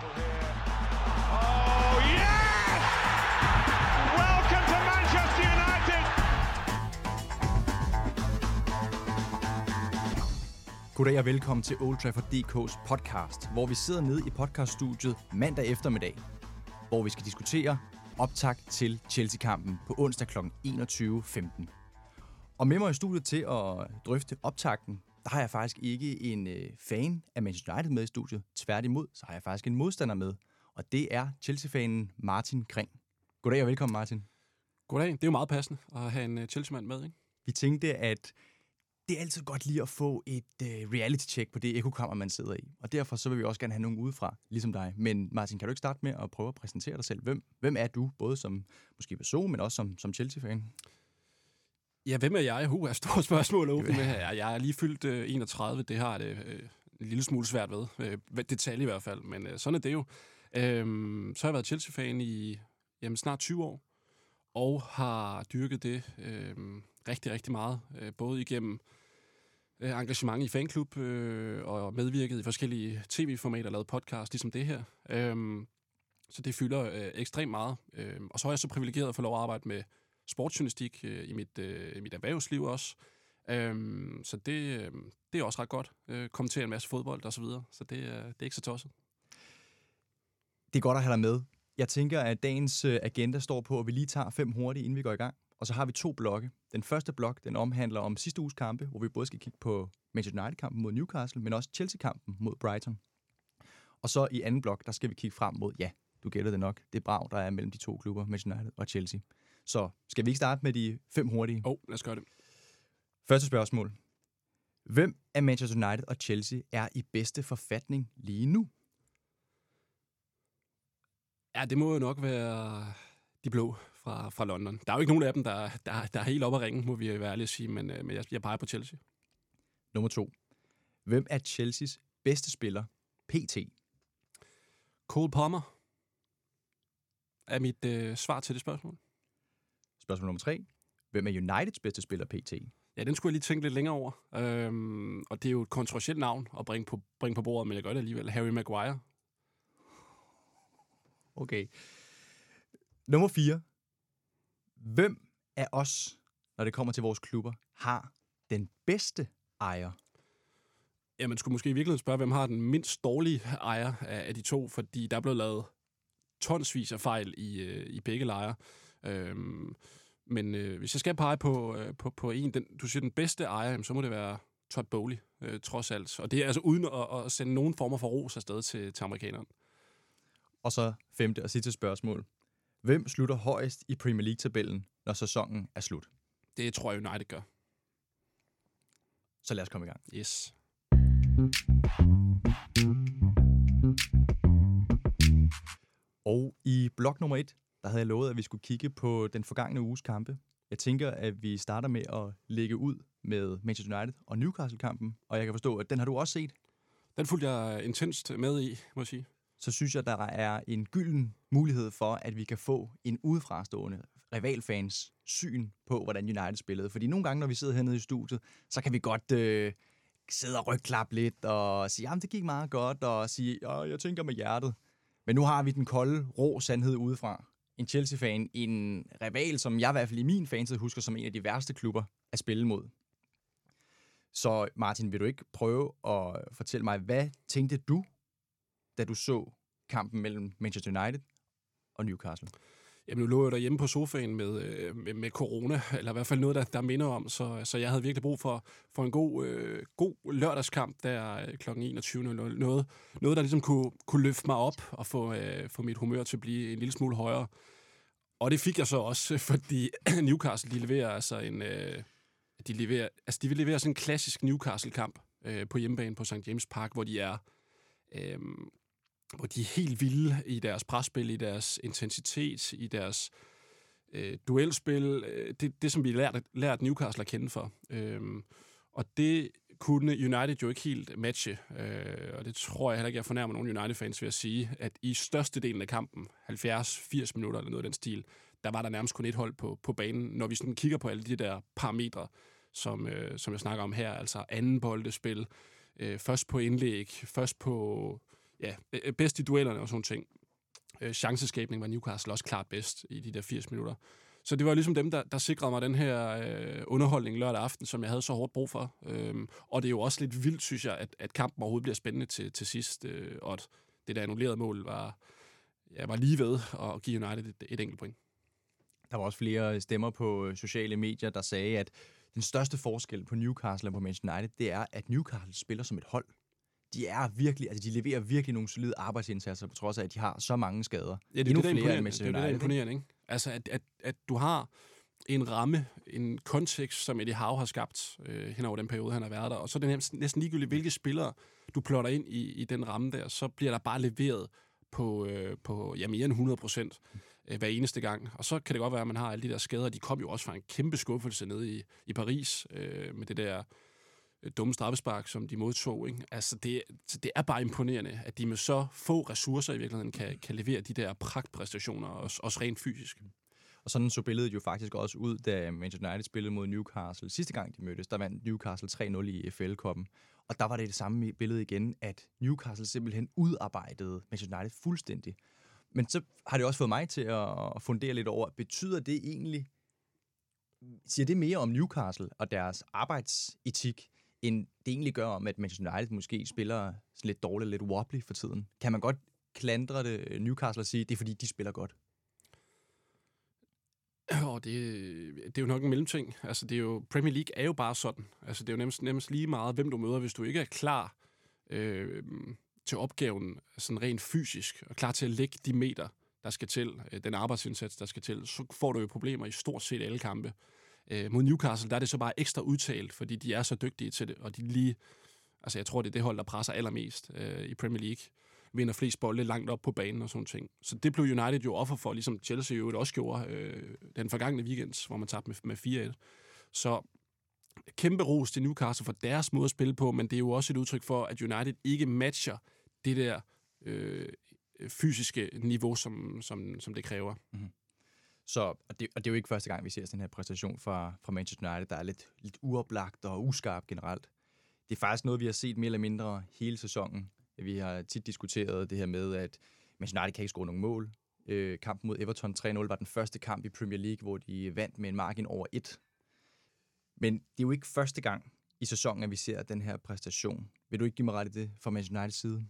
Oh yes! Welcome to Manchester United! Goddag og velkommen til Old Trafford DK's podcast, hvor vi sidder nede i podcaststudiet mandag eftermiddag, hvor vi skal diskutere optakt til Chelsea-kampen på onsdag kl. 21.15. Og med mig i studiet til at drøfte optakten, der har jeg faktisk ikke en fan af Manchester United med i studiet. Tværtimod, så har jeg faktisk en modstander med, og det er Chelsea-fanen Martin Kring. Goddag og velkommen, Martin. Goddag. Det er jo meget passende at have en Chelsea-mand med, ikke? Vi tænkte, at det er altid godt lige at få et reality-check på det ekokammer, man sidder i. Og derfor så vil vi også gerne have nogen udefra, ligesom dig. Men Martin, kan du ikke starte med at prøve at præsentere dig selv? Hvem er du, både som måske person, men også som Chelsea-fan? Ja, hvem er jeg? Er stort spørgsmål at åbne med her. Jeg er lige fyldt 31. Det har det en lille smule svært ved. Detalje i hvert fald, men sådan er det jo. Så har jeg været Chelsea-fan i snart 20 år, og har dyrket det rigtig, rigtig meget. Både igennem engagement i fanklub og medvirket i forskellige tv-formater og lavet podcast, ligesom det her. Så det fylder ekstremt meget. Og så er jeg så privilegeret at få lov at arbejde med sportsjournalistik i mit erhvervsliv også. Så det er også ret godt. Kommentere en masse fodbold og så videre. Så det er ikke så tosset. Det er godt at have dig med. Jeg tænker, at dagens agenda står på, at vi lige tager 5 hurtigt, inden vi går i gang. Og så har vi 2 blokke. Den første blok, den omhandler om sidste uges kampe, hvor vi både skal kigge på Manchester United-kampen mod Newcastle, men også Chelsea-kampen mod Brighton. Og så i anden blok, der skal vi kigge frem mod, ja, du gætter det nok, det brag, der er mellem de 2 klubber, Manchester United og Chelsea. Så skal vi ikke starte med de 5 hurtige? Lad os gøre det. Første spørgsmål. Hvem af Manchester United og Chelsea er i bedste forfatning lige nu? Ja, det må jo nok være de blå fra London. Der er jo ikke nogen af dem, der er helt oppe at ringe, må vi være ærlige at sige, men jeg peger på Chelsea. Nummer 2. Hvem er Chelseas bedste spiller pt? Cole Palmer er mit svar til det spørgsmål. Spørgsmål nummer 3. Hvem er Uniteds bedste spiller pt? Ja, den skulle jeg lige tænke lidt længere over. Og det er jo et kontroversielt navn at bringe på bordet, men jeg gør det alligevel. Harry Maguire. Okay. Nummer 4. Hvem af os, når det kommer til vores klubber, har den bedste ejer? Ja, man skulle måske i virkeligheden spørge, hvem har den mindst dårlige ejer af de to, fordi der er blevet lavet tonsvis af fejl i begge lejre. Men hvis jeg skal pege på en, du siger den bedste ejer, så må det være Todd Boehly, trods alt. Og det er altså uden at sende nogen former for ros afsted til amerikanerne. Og så 5. og sidste spørgsmål. Hvem slutter højest i Premier League-tabellen, når sæsonen er slut? Det tror jeg United gør. Så lad os komme i gang. Yes. Og i blok nummer 1, der havde jeg lovet, at vi skulle kigge på den forgangne uges kampe. Jeg tænker, at vi starter med at lægge ud med Manchester United og Newcastle-kampen. Og jeg kan forstå, at den har du også set. Den fulgte jeg intenst med i, må jeg sige. Så synes jeg, der er en gylden mulighed for, at vi kan få en udefrastående rivalfans syn på, hvordan United spillede. Fordi nogle gange, når vi sidder hernede i studiet, så kan vi godt sidde og rygklappe lidt og sige, jamen det gik meget godt, og sige, jeg tænker med hjertet. Men nu har vi den kolde, rå sandhed udefra. En Chelsea-fan, en rival, som jeg i hvert fald i min fanside husker som en af de værste klubber at spille mod. Så Martin, vil du ikke prøve at fortælle mig, hvad tænkte du, da du så kampen mellem Manchester United og Newcastle? Jamen, nu lå jeg derhjemme på sofaen med corona, eller i hvert fald noget, der minder om, så jeg havde virkelig brug for en god lørdagskamp der kl. 21.00. Noget, der ligesom kunne løfte mig op og få mit humør til at blive en lille smule højere. Og det fik jeg så også, fordi Newcastle, de leverer sådan en klassisk Newcastle-kamp på hjemmebane på St. James Park, hvor de er helt vilde i deres presspil, i deres intensitet, i deres duelspil. Det som vi lært Newcastle at kende for. Og det kunne United jo ikke helt matche. Og det tror jeg heller ikke, jeg fornærmer nogen United-fans ved at sige, at i størstedelen af kampen, 70-80 minutter eller noget af den stil, der var der nærmest kun et hold på banen. Når vi sådan kigger på alle de der parametre, som jeg snakker om her, altså anden boldespil, først på indlæg, først på bedst i duellerne og sådan ting. Chanceskabning var Newcastle også klart bedst i de der 80 minutter. Så det var ligesom dem, der sikrede mig den her underholdning lørdag aften, som jeg havde så hårdt brug for. Og det er jo også lidt vildt, synes jeg, at kampen overhovedet bliver spændende til sidst. Og at det der annullerede mål var lige ved at give United et enkelt point. Der var også flere stemmer på sociale medier, der sagde, at den største forskel på Newcastle og på Manchester United, det er, at Newcastle spiller som et hold. De leverer virkelig nogle solide arbejdsindsatser, på trods af, at de har så mange skader. Ja, det er det, der er imponerende, ikke? Altså, at du har en ramme, en kontekst, som Eddie Howe har skabt hen over den periode, han har været der, og så er det næsten ligegyldigt, hvilke spillere du plotter ind i den ramme der, så bliver der bare leveret på mere end 100% hver eneste gang. Og så kan det godt være, at man har alle de der skader. De kom jo også fra en kæmpe skuffelse nede i Paris med det der dumme straffespark, som de modtog. Ikke? Altså, det er bare imponerende, at de med så få ressourcer i virkeligheden kan levere de der pragtpræstationer, også rent fysisk. Og sådan så billedet jo faktisk også ud, da Manchester United spillede mod Newcastle. Sidste gang de mødtes, der vandt Newcastle 3-0 i FL-koppen. Og der var det samme billede igen, at Newcastle simpelthen udarbejdede Manchester United fuldstændig. Men så har det også fået mig til at fundere lidt over, betyder det egentlig, siger det mere om Newcastle og deres arbejdsetik, end det egentlig gør om, at Manchester United måske spiller sådan lidt dårligt, lidt wobbly for tiden? Kan man godt klandre det Newcastle og sige, det er fordi, de spiller godt? Det er jo nok en mellemting. Altså, Premier League er jo bare sådan. Altså, det er jo nemmest lige meget, hvem du møder, hvis du ikke er klar til opgaven sådan rent fysisk, og klar til at lægge de meter, der skal til, den arbejdsindsats, der skal til, så får du jo problemer i stort set alle kampe. Mod Newcastle, der er det så bare ekstra udtalt, fordi de er så dygtige til det, og jeg tror, det er det hold, der presser allermest i Premier League. Vinder flest bolde langt op på banen og sådan ting. Så det blev United jo offer for, ligesom Chelsea jo også gjorde den forgangne weekend, hvor man tabte med 4-1. Så kæmpe ros til Newcastle for deres måde at spille på, men det er jo også et udtryk for, at United ikke matcher det der fysiske niveau, som det kræver. Mm-hmm. Og det er jo ikke første gang, vi ser sådan en her præstation fra Manchester United, der er lidt uoplagt og uskarp generelt. Det er faktisk noget, vi har set mere eller mindre hele sæsonen. Vi har tit diskuteret det her med, at Manchester United kan ikke score nogen mål. Kampen mod Everton 3-0 var den første kamp i Premier League, hvor de vandt med en margin over 1. Men det er jo ikke første gang i sæsonen, at vi ser den her præstation. Vil du ikke give mig ret i det fra Manchester Uniteds side?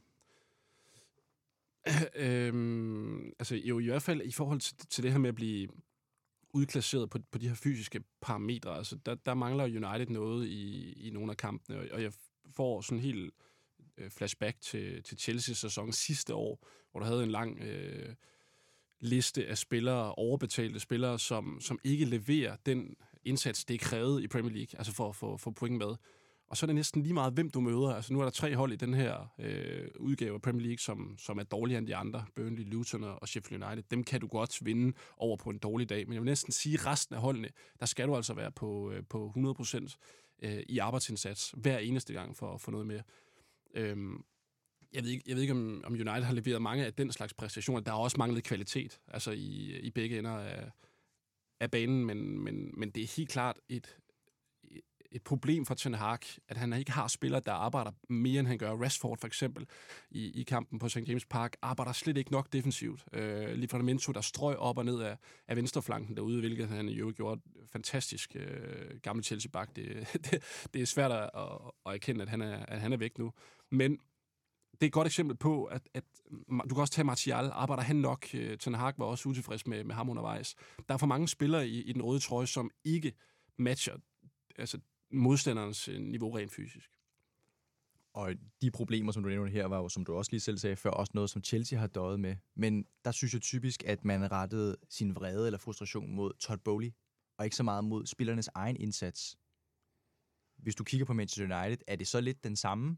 Jo, i hvert fald i forhold til det her med at blive udklasseret på de her fysiske parametre. Altså, der mangler United noget i nogle af kampene, og jeg får sådan helt flashback til Chelsea-sæsonen sidste år, hvor der havde en lang liste af spillere, overbetalte spillere, som ikke leverer den indsats, det er krævet i Premier League, altså for at få point med. Og så er det næsten lige meget, hvem du møder. Altså nu er der 3 hold i den her udgave af Premier League, som er dårligere end de andre. Burnley, Luton og Sheffield United. Dem kan du godt vinde over på en dårlig dag. Men jeg vil næsten sige, at resten af holdene, der skal du altså være på 100% i arbejdsindsats hver eneste gang for at få noget med. Jeg ved ikke, om United har leveret mange af den slags præstationer. Der har også manglet kvalitet altså i begge ender af banen, men det er helt klart et problem for Ten Hag, at han ikke har spillere, der arbejder mere, end han gør. Rashford for eksempel i kampen på St. James Park arbejder slet ikke nok defensivt. Livramento, der strøg op og ned af venstreflanken derude, hvilket han jo gjorde fantastisk gammel Chelsea-bak. Det er svært at erkende, at han er væk nu. Men det er et godt eksempel på, at du kan også tage Martial. Arbejder han nok? Ten Hag var også utilfreds med ham undervejs. Der er for mange spillere i den røde trøje, som ikke matcher altså modstanderens niveau rent fysisk. Og de problemer, som du nævner her, var jo, som du også lige selv sagde før, også noget, som Chelsea har døjet med. Men der synes jeg typisk, at man rettede sin vrede eller frustration mod Todd Boehly, og ikke så meget mod spillernes egen indsats. Hvis du kigger på Manchester United, er det så lidt den samme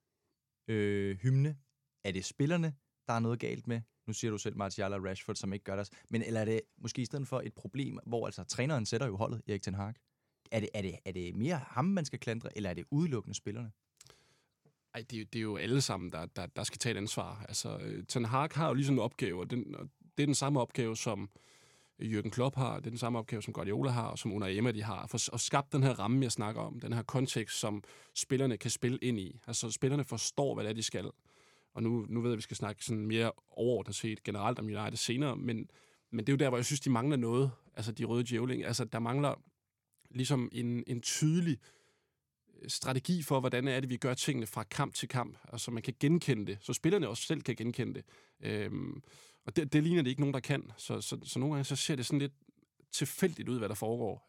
hymne? Er det spillerne, der er noget galt med? Nu siger du selv Martial og Rashford, som ikke gør det. Men eller er det måske i stedet for et problem, hvor altså træneren sætter jo holdet, Erik Ten Hag? Er det mere ham, man skal klandre, eller er det udelukkende spillerne? Ej, det er jo alle sammen, der skal tage et ansvar. Altså, Ten Hag har jo ligesom en opgave, og det er den samme opgave, som Jürgen Klopp har, det er den samme opgave, som Guardiola har, og som Unai Emery har, for at skabe den her ramme, jeg snakker om, den her kontekst, som spillerne kan spille ind i. Altså, spillerne forstår, hvad det er, de skal. Og nu ved jeg, at vi skal snakke sådan mere overordnet set generelt om United senere, men det er jo der, hvor jeg synes, de mangler noget, altså de røde djævling. Altså, der mangler ligesom en tydelig strategi for, hvordan er det, vi gør tingene fra kamp til kamp, altså man kan genkende det, så spillerne også selv kan genkende det. Og det ligner det ikke nogen, der kan. Så nogle gange så ser det sådan lidt tilfældigt ud, hvad der foregår.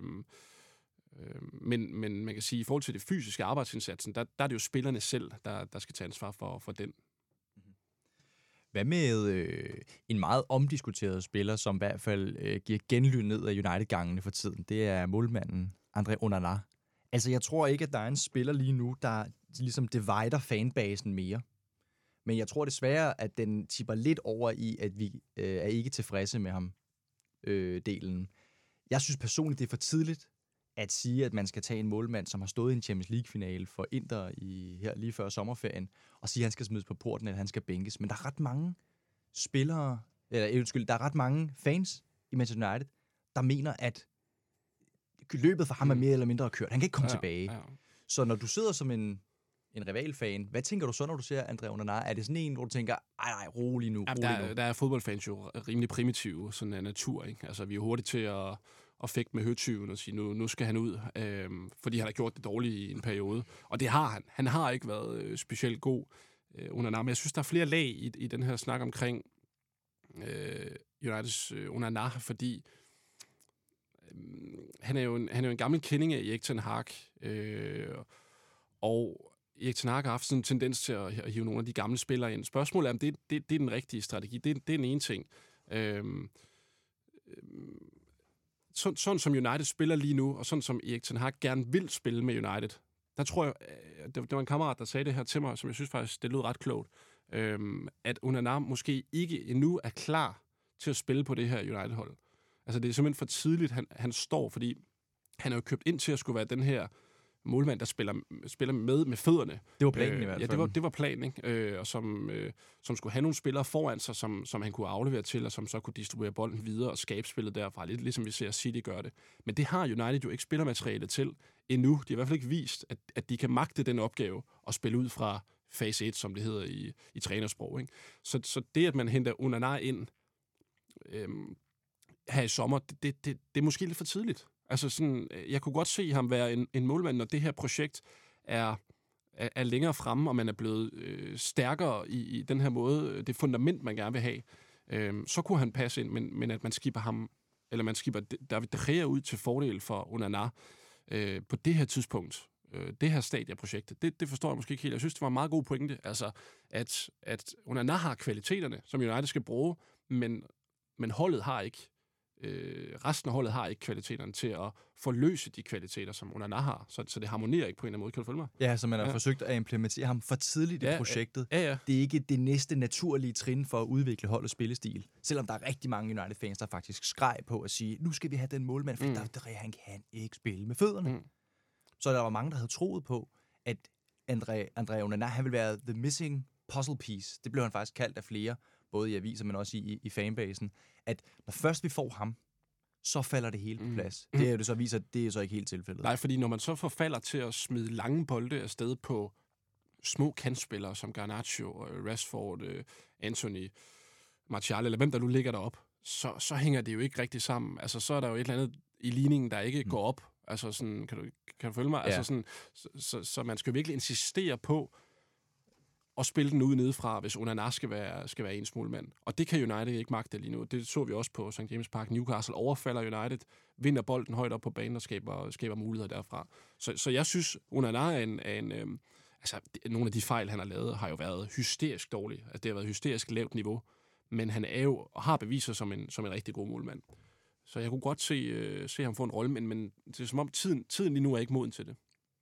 Men man kan sige, i forhold til det fysiske arbejdsindsatsen, der er det jo spillerne selv, der skal tage ansvar for den. Hvad med en meget omdiskuteret spiller, som i hvert fald giver genlyd ned af United-gangene for tiden? Det er målmanden André Onana. Altså, jeg tror ikke, at der er en spiller lige nu, der ligesom divider fanbasen mere. Men jeg tror desværre, at den tipper lidt over i, at vi er ikke tilfredse med ham, delen. Jeg synes personligt, det er for tidligt at sige, at man skal tage en målmand, som har stået i en Champions League-finale for Inter her lige før sommerferien, og sige, at han skal smides på porten, eller han skal bænkes. Men der er ret mange spillere, der er ret mange fans i Manchester United, der mener, at løbet for ham er mere eller mindre kørt. Han kan ikke komme tilbage. Ja. Så når du sidder som en rivalfan, hvad tænker du så, når du ser André Onana? Er det sådan en, hvor du tænker, ej, rolig nu, rolig nu? Der er fodboldfans jo rimelig primitive, sådan af natur, ikke? Altså, vi er hurtigt til at fægte med høtyven og sige, nu skal han ud, fordi han har gjort det dårligt i en periode. Og det har han. Han har ikke været specielt god, Onana, men jeg synes, der er flere lag i den her snak omkring Uniteds Onana, fordi han er jo en gammel kending af Erik ten Hag, og Erik ten Hag har haft sådan en tendens til at hive nogle af de gamle spillere ind. Spørgsmålet er, om det er den rigtige strategi. Det er den ene ting. Sådan som United spiller lige nu, og sådan som Erik ten Hag gerne vil spille med United, der tror jeg, det var en kammerat, der sagde det her til mig, som jeg synes faktisk, det lød ret klogt, at Onana måske ikke endnu er klar til at spille på det her United-hold. Altså, det er simpelthen for tidligt, han står, fordi han er jo købt ind til at skulle være den her målmand, der spiller med fødderne. Det var planen i hvert fald. Ja, det var planen, ikke? Og som skulle have nogle spillere foran sig, som han kunne aflevere til, og som så kunne distribuere bolden videre og skabe spillet derfra, lidt ligesom vi ser City gøre det. Men det har United jo ikke spillermateriale til endnu. De har i hvert fald ikke vist, at de kan magte den opgave og spille ud fra fase 1, som det hedder i trænersprog, ikke? Så det, at man henter Onana ind her i sommer, det er måske lidt for tidligt. Altså sådan, jeg kunne godt se ham være en målmand, når det her projekt er længere fremme, og man er blevet stærkere i den her måde, det fundament, man gerne vil have. Så kunne han passe ind, men at man skipper ham, eller man skipper David De Gea ud til fordel for Onana på det her tidspunkt, det her stadie af projektet, det forstår jeg måske ikke helt. Jeg synes, det var en meget god pointe, altså at Onana har kvaliteterne, som United skal bruge, men holdet har ikke resten af holdet har ikke kvaliteterne til at forløse de kvaliteter, som Onana har. Så det harmonerer ikke på en eller anden måde. Kan du følge mig? Ja, så man har forsøgt at implementere ham for tidligt i projektet. Ja. Det er ikke det næste naturlige trin for at udvikle holdets spillestil. Selvom der er rigtig mange United-fans, der faktisk skreg på at sige, nu skal vi have den målmand, for han kan ikke spille med fødderne. Så der var mange, der havde troet på, at André Onana, han ville være the missing puzzle piece. Det blev han faktisk kaldt af flere, både i aviser, men også i fanbasen, at når først vi får ham, så falder det hele på plads. Det er jo så viser, det er så ikke helt tilfældet. Nej, fordi når man så forfalder til at smide lange bolde afsted på små kantspillere som Garnacho, Rashford, Anthony, Martial, eller hvem der nu ligger derop, så hænger det jo ikke rigtig sammen. Altså, så er der jo et eller andet i ligningen, der ikke går op. Altså, sådan, kan du følge mig? Ja. Altså, sådan, så man skal jo virkelig insistere på og spille den ud nedefra, hvis Onana skal være ens målmand. Og det kan United ikke magte lige nu. Det så vi også på St. James Park. Newcastle overfalder United, vinder bolden højt op på banen og skaber muligheder derfra. Så jeg synes, Onana er nogle af de fejl, han har lavet, har jo været hysterisk dårlige. Altså, det har været hysterisk lavt niveau. Men han er jo og har beviser som en rigtig god målmand. Så jeg kunne godt se ham få en rolle, men det er som om tiden lige nu er ikke moden til det.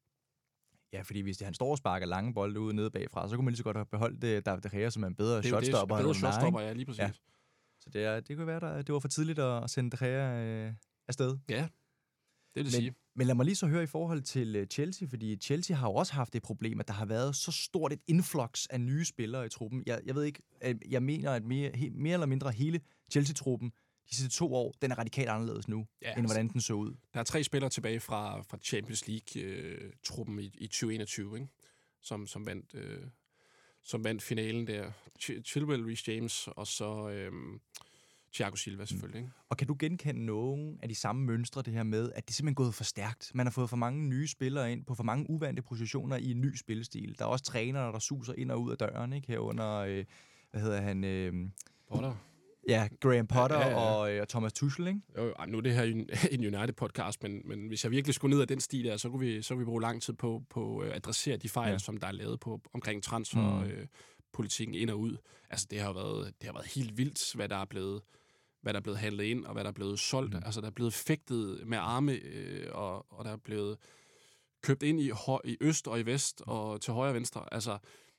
Ja, fordi hvis han står og sparker lange bolde ud nede bagfra, så kunne man lige så godt have beholdt David De Gea som en bedre shotstopper. Det er jo shotstopper, ja, lige præcis. Ja. Så det kunne være, det var for tidligt at sende De Gea afsted. Ja, det sige. Men lad mig lige så høre i forhold til Chelsea, fordi Chelsea har jo også haft det problem, at der har været så stort et influx af nye spillere i truppen. Jeg ved ikke, jeg mener, at mere eller mindre hele Chelsea-truppen de sidste 2 år, den er radikalt anderledes nu, end hvordan den så ud. Der er 3 spillere tilbage fra Champions League-truppen i 2021, ikke? Som vandt som vandt finalen der. Chilwell, Reece James, og så Thiago Silva selvfølgelig. Ikke? Og kan du genkende nogen af de samme mønstre, det her med, at det er simpelthen gået for stærkt? Man har fået for mange nye spillere ind på for mange uvante positioner i en ny spillestil. Der er også trænere, der suser ind og ud af døren, ikke? Herunder, hvad hedder han? Potter. Ja, Graham Potter og Thomas Tuchel, ikke? Jo, nu er det her en United-podcast, men hvis jeg virkelig skulle ned af den stil der, så kunne vi bruge lang tid på at adressere de fejl, som der er lavet på omkring transferpolitikken ind og ud. Altså, det har været helt vildt, hvad der er blevet handlet ind, og hvad der er blevet solgt. Altså, der er blevet fægtet med arme, og der er blevet købt ind i øst og i vest, og til højre og venstre. Altså,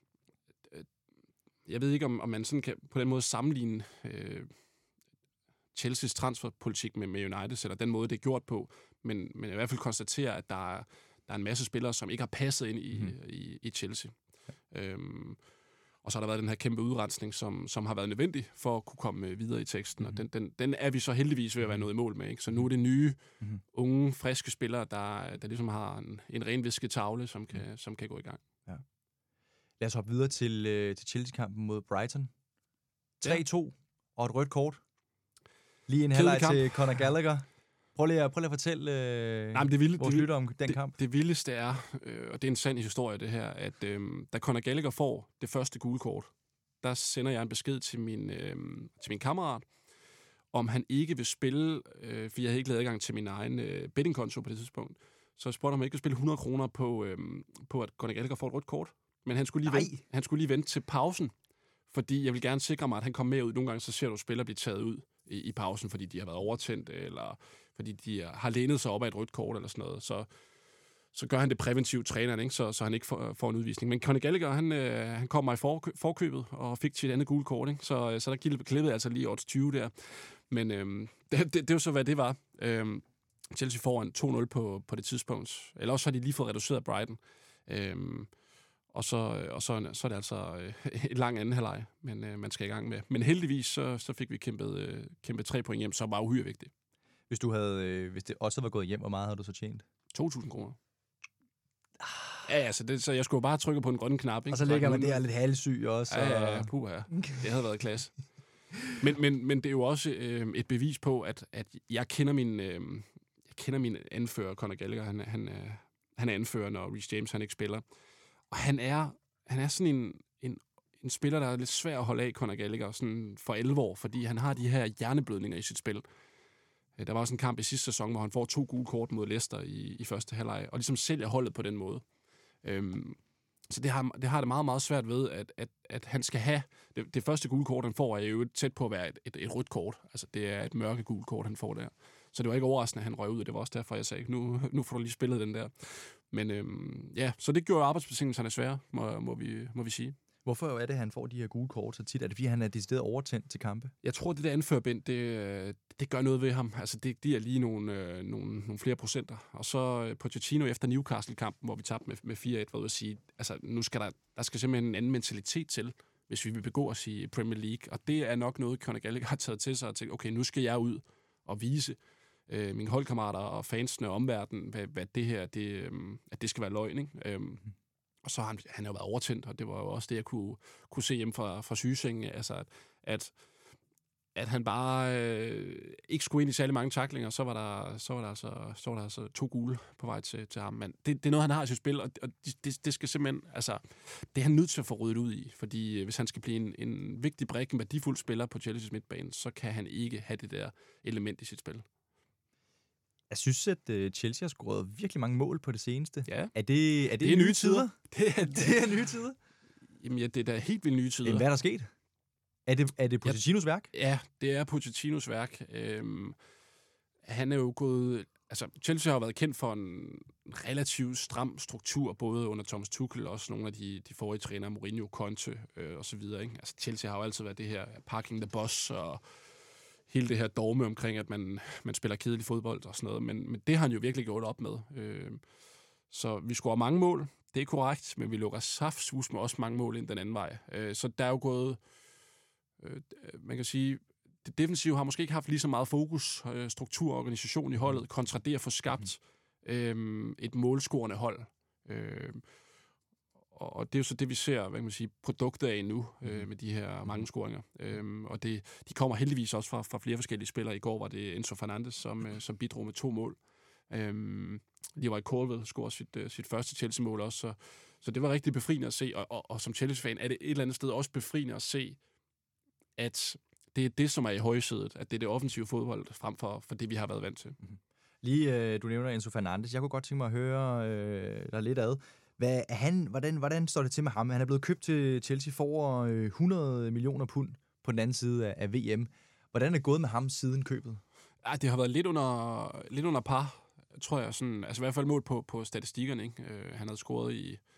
jeg ved ikke, om man sådan kan på den måde sammenligne Chelseas transferpolitik med United, eller den måde, det er gjort på, men i hvert fald konstatere, at der er en masse spillere, som ikke har passet ind i Chelsea. Og så har der været den her kæmpe udrensning, som har været nødvendig for at kunne komme videre i teksten, og den er vi så heldigvis ved at være nået i mål med. Ikke? Så nu er det nye, unge, friske spillere, der ligesom har en renvisket tavle, som kan gå i gang. Ja. Lad os hoppe videre til Chelsea-kampen mod Brighton. 3-2 og et rødt kort. Lige en halvleg til Conor Gallagher. Prøv lige at fortælle vores lytter om den kamp. Det vildeste er, og det er en sand historie det her, at da Conor Gallagher får det første gule kort, der sender jeg en besked til min kammerat, om han ikke vil spille, for jeg havde ikke lavet adgang til min egen bettingkonto på det tidspunkt, så jeg spurgte om han ikke vil spille 100 kroner på at Conor Gallagher får et rødt kort. Men han skulle lige vente til pausen, fordi jeg vil gerne sikre mig, at han kommer med ud. Nogle gange så ser du spillere blive taget ud i pausen, fordi de har været overtændt, eller fordi de har lænet sig op af et rødt kort, eller sådan noget. Så gør han det præventivt, træneren, ikke? Så han ikke får en udvisning. Men Conor Gallagher, han kom mig i forkøbet, og fik til et andet gule kort, ikke? Så der klippede altså lige odds 20 der. Men det er jo så, hvad det var. Chelsea får en 2-0 på det tidspunkt. Eller også har de lige fået reduceret Brighton. Og så er det altså et lang anden halvleg, men man skal i gang med. Men heldigvis så fik vi kæmpet 3 point hjem, som var uhyre vigtigt. Hvis det også var gået hjem, hvor meget havde du så tjent? 2.000 kroner. Ja, altså så jeg skulle bare trykke på en grønne knap. Ikke? Og så ligger man der lidt halvsyg også. Ja, puha. Det havde været klasse. Men det er jo også et bevis på, at jeg kender min anfører, Conor Gallagher. Han er anfører, når Reece James han ikke spiller. Og han er sådan en spiller, der er lidt svær at holde af, Conor Gallagher, sådan for 11 år, fordi han har de her hjerneblødninger i sit spil. Der var også en kamp i sidste sæson, hvor han får 2 gule kort mod Leicester i første halvleg, og ligesom sælger holdet på den måde. Så det har det meget, meget svært ved, at han skal have... Det første gule kort, han får, er jo tæt på at være et rødt kort. Altså, det er et mørke gule kort, han får der. Så det var ikke overraskende, at han røg ud, og det var også derfor, jeg sagde, nu får du lige spillet den der. Men så det gjorde arbejdsbetingelserne svære, må vi sige. Hvorfor er det, at han får de her gule kort så tit? Er det, fordi han er decideret overtændt til kampe? Jeg tror, det der anførbind, det gør noget ved ham. Altså, det giver lige nogle flere procenter. Og så Pochettino efter Newcastle-kampen, hvor vi tabte med 4-1, var ude at sige, altså, nu skal der skal simpelthen en anden mentalitet til, hvis vi vil begå os i Premier League. Og det er nok noget, Conor Gallagher har taget til sig og tænkt, okay, nu skal jeg ud og vise mine holdkammerater og fansene og omverdenen, hvad det her, at det skal være løgn, ikke? Og så har han jo været overtændt, og det var jo også det, jeg kunne se hjemme fra sygesengen, altså at han bare ikke skulle ind i særlig mange tacklinger, så var der altså 2 gule på vej til ham. Men det er noget, han har i sit spil, og det skal simpelthen, altså, det er han nødt til at få ryddet ud i, fordi hvis han skal blive en vigtig brik, en værdifuld spiller på Chelsea's midtbane, så kan han ikke have det der element i sit spil. Jeg synes, at Chelsea har scoret virkelig mange mål på det seneste. Ja. Er det nye tider? Det er nye tider? Jamen ja, det er da helt vildt nye tider. Hvad er der sket? Er det Pochettinos værk? Ja, det er Pochettinos værk. Han er jo gået... Altså, Chelsea har været kendt for en relativt stram struktur, både under Thomas Tuchel og også nogle af de forrige trænere, Mourinho, Conte og så videre. Ikke? Altså, Chelsea har jo altid været det her parking the boss og hele det her dogme omkring, at man spiller kedelig fodbold og sådan noget. Men det har han jo virkelig gjort op med. Så vi scorer mange mål, det er korrekt, men vi lukker saftsus med også mange mål ind den anden vej. Så der er jo gået... man kan sige, det defensive har måske ikke haft lige så meget fokus, struktur og organisation i holdet, kontra det at få skabt et målscorende hold. Og det er jo så det, vi ser, hvad kan man sige, produkter af nu, med de her mange scoringer. Og de kommer heldigvis også fra flere forskellige spillere. I går var det Enzo Fernandez, som bidrog med 2 mål. Leroy Colwill scorede sit første Chelsea-mål også, så det var rigtig befriende at se. Og som Chelsea-fan er det et eller andet sted også befriende at se, at det er det, som er i højsædet, at det er det offensive fodbold, frem for det, vi har været vant til. Lige, du nævner Enzo Fernandez. Jeg kunne godt tænke mig at høre dig lidt ad. Hvordan står det til med ham? Han er blevet købt til Chelsea for over 100 millioner pund på den anden side af VM. Hvordan er det gået med ham siden købet? Ja, det har været lidt under par, tror jeg. Sådan, altså i hvert fald mål på statistikkerne. Ikke? Han havde scoret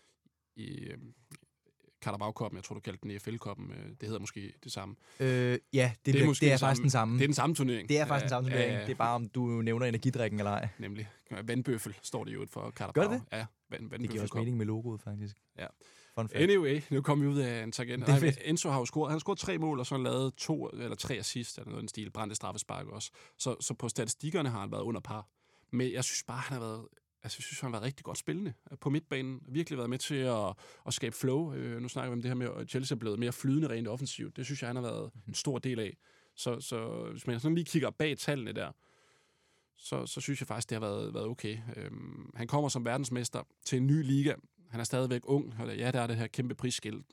i Carabao-koppen, jeg tror, du kaldte den EFL-koppen. Det hedder måske det samme. Ja, det er faktisk den samme. Det er den samme turnering. Det er faktisk den samme turnering. Det er bare, om du nævner energidrikken eller ej. Nemlig. Vandbøffel står det jo ud for Carabao. Gør det? Ja, det giver også mening med logoet, faktisk. Ja. Anyway, nu kommer vi ud af en tangent. Enzo har jo scoret. Han har scoret 3 mål, og så har han lavet 2 eller 3 assist, eller noget i den stil. Brændte straffespark også. Så på statistikkerne har han været under par. Men jeg synes bare, han har været rigtig godt spillende på midtbanen. Virkelig været med til at skabe flow. Nu snakker vi om det her med, at Chelsea er blevet mere flydende rent offensivt. Det synes jeg, han har været en stor del af. Så hvis man sådan lige kigger bag tallene der, så synes jeg faktisk, det har været okay. Han kommer som verdensmester til en ny liga. Han er stadigvæk ung. Ja, der er det her kæmpe prisskilt,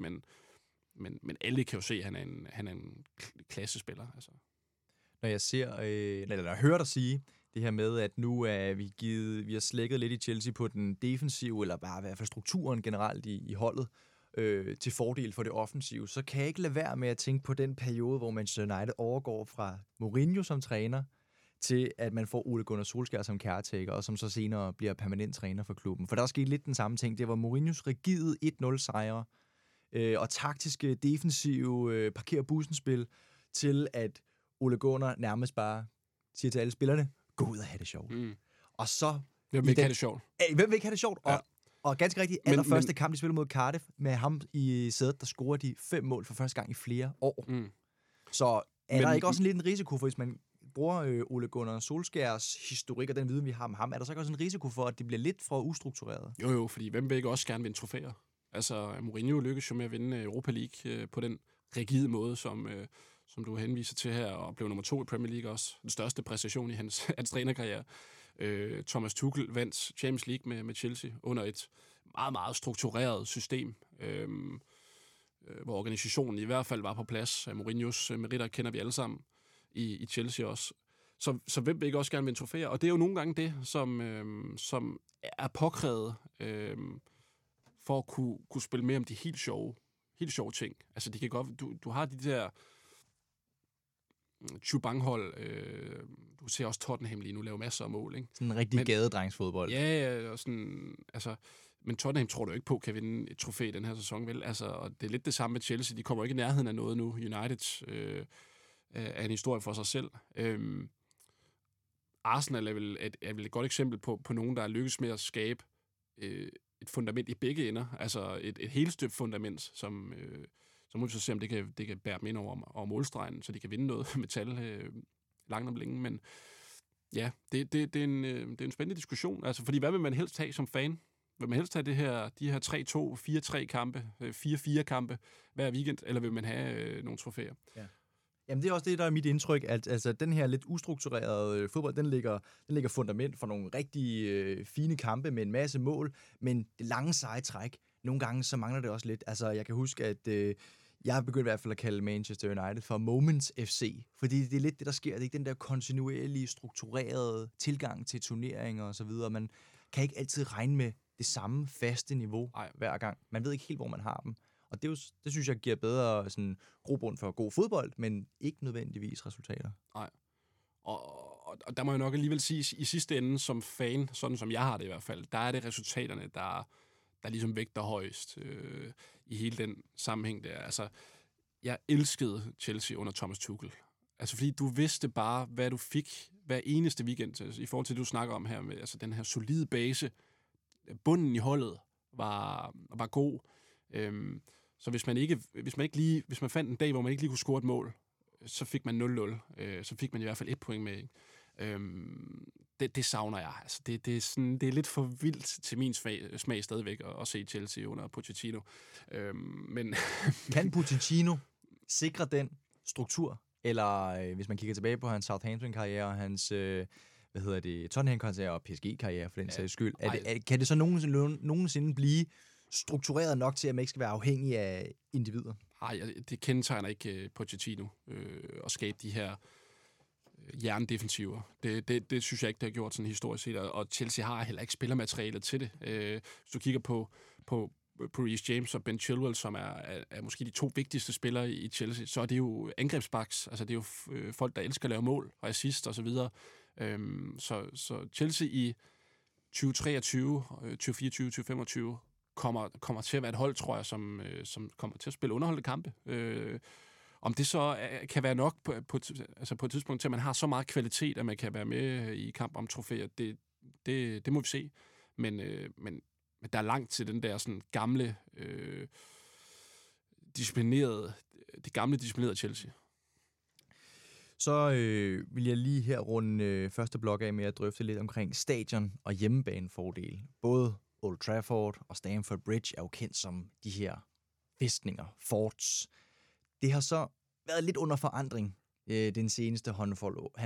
men alle kan jo se, at han er en klassespiller. Altså. Når jeg ser, eller jeg hører dig sige, det her med, at nu er vi har slækket lidt i Chelsea på den defensive, eller bare i hvert fald strukturen generelt i holdet, til fordel for det offensive, så kan jeg ikke lade være med at tænke på den periode, hvor Manchester United overgår fra Mourinho som træner, til at man får Ole Gunnar Solskjaer som caretaker, og som så senere bliver permanent træner for klubben. For der er sket lidt den samme ting. Det var Mourinhos rigide 1-0-sejre og taktiske, defensive parker-bussen-spil til, at Ole Gunnar nærmest bare siger til alle spillerne, gå ud og have det sjovt. Og så... Hvem vil ikke have det sjovt? Hvem vil ikke have det sjovt? Ja. Og ganske rigtigt, allerførste kamp, de spillede mod Cardiff, med ham i sædet, der scorer de 5 mål for første gang i flere år. Så der ikke også en lille risiko for, hvis man bruger Ole Gunnar Solskjærs historik og den viden, vi har om ham, er der så ikke også en risiko for, at det bliver lidt for ustruktureret? Jo, fordi hvem vil ikke også gerne vinde trofæer? Altså, Mourinho lykkes jo med at vinde Europa League på den rigide måde, som du henviser til her, og blev nummer 2 i Premier League også. Den største præstation i hans trænerkarriere. Thomas Tuchel vandt Champions League med Chelsea under et meget, meget struktureret system, hvor organisationen i hvert fald var på plads. Mourinhos meritter kender vi alle sammen i Chelsea også. Så hvem vil ikke også gerne vinde trofæer? Og det er jo nogle gange det, som er påkrævet for at kunne spille mere om de helt sjove ting. Altså, de kan godt, du har de der Chubang-hold, du ser også Tottenham lige nu lave masser af mål, ikke? Sådan en rigtig gadedrengsfodbold. Ja, og sådan, altså, men Tottenham tror du ikke på, kan vinde et trofæ den her sæson, vel? Altså, og det er lidt det samme med Chelsea, de kommer ikke i nærheden af noget nu. United er en historie for sig selv. Arsenal er vel et godt eksempel på nogen, der er lykkes med at skabe et fundament i begge ender, altså et helstøbt fundament, som må vi så se, om det kan bære dem ind over målstregen, så de kan vinde noget metal langt om længe, men ja, det er en spændende diskussion, altså, fordi hvad vil man helst have som fan? Vil man helst have de her 3-2, 4-3 kampe, 4-4 kampe hver weekend, eller vil man have nogle trofæer? Ja. Jamen, det er også det, der er mit indtryk, at altså, den her lidt ustrukturerede fodbold, den ligger fundament for nogle rigtig fine kampe med en masse mål, men det lange seje træk, nogle gange så mangler det også lidt. Altså, jeg kan huske, at jeg har begyndt i hvert fald at kalde Manchester United for Moments FC, fordi det er lidt det, der sker. Det er ikke den der kontinuerlige, strukturerede tilgang til turneringer og så videre. Man kan ikke altid regne med det samme faste niveau hver gang. Man ved ikke helt, hvor man har dem. Og det synes jeg giver bedre sådan, grobund for god fodbold, men ikke nødvendigvis resultater. Nej. Og der må jeg nok alligevel sige, i sidste ende som fan, sådan som jeg har det i hvert fald, der er det resultaterne, der ligesom vægter højst i hele den sammenhæng der. Altså, jeg elskede Chelsea under Thomas Tuchel. Altså, fordi du vidste bare, hvad du fik hver eneste weekend, i forhold til det, du snakker om her, med altså, den her solide base. Bunden i holdet var god. Så hvis man fandt en dag, hvor man ikke lige kunne score et mål, så fik man 0-0. Så fik man i hvert fald 1 point med. Ikke? det savner jeg. Altså, det er lidt for vildt til min smag stadigvæk at se Chelsea under Pochettino. Men kan Pochettino sikre den struktur? Eller hvis man kigger tilbage på hans Southampton-karriere og hans Tottenham-karriere og PSG-karriere for den sags skyld, kan det så nogensinde blive struktureret nok til, at man ikke skal være afhængig af individer? Nej, det kendetegner ikke Pochettino at skabe de her jerndefensiver. Det synes jeg ikke, det har gjort sådan historisk set, og Chelsea har heller ikke spillermaterialet til det. Hvis du kigger på Reece James og Ben Chilwell, som er måske de to vigtigste spillere i Chelsea, så er det jo angrebsbacks. Altså det er jo folk, der elsker at lave mål og assist og så videre. Så Chelsea i 2023, 2024, 2025 kommer til at være et hold, tror jeg, som kommer til at spille underholdende kampe. Om det så kan være nok på et tidspunkt til, at man har så meget kvalitet, at man kan være med i kamp om trofæer, det må vi se. Men der er langt til den der sådan gamle, disciplinerede Chelsea. Så vil jeg lige her runde første blok af med at drøfte lidt omkring stadion og hjemmebanefordel. Både Old Trafford og Stamford Bridge er jo kendt som de her fæstninger, forts. Det har så været lidt under forandring den seneste håndfuld år.